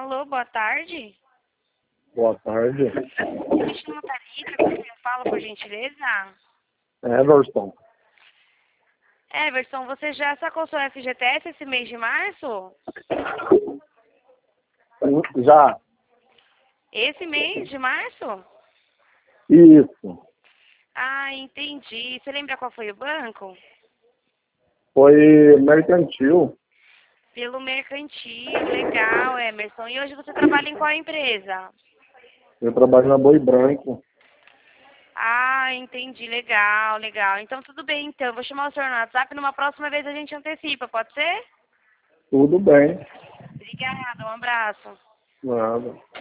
Alô, boa tarde. Boa tarde. Me chamo Thalita, com quem eu falo, por gentileza? Everson. Everson, você já sacou seu FGTS esse mês de março? Já. Esse mês de março? Isso. Ah, entendi. Você lembra qual foi o banco? Foi mercantil. Pelo Mercantil, legal, Emerson. E hoje você trabalha em qual empresa? Eu trabalho na Boi Branco. Ah, entendi, legal, legal. Então tudo bem, então. Eu vou chamar o senhor no WhatsApp e numa próxima vez a gente antecipa, pode ser? Tudo bem. Obrigada, um abraço. Nada.